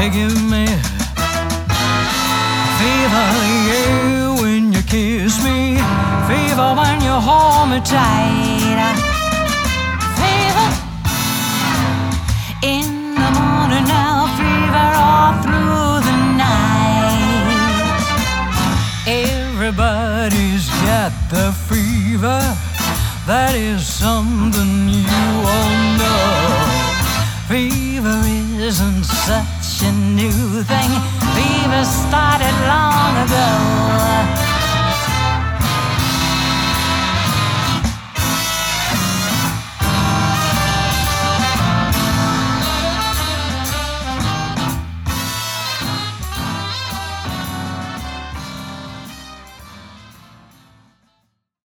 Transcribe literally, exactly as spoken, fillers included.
They give me fever, yeah, when you kiss me. Fever when you hold me tight. Fever in the morning now, fever all through the night. Everybody's got the fever. That is something you all know. Fever isn't such a new thing. Fever started long ago.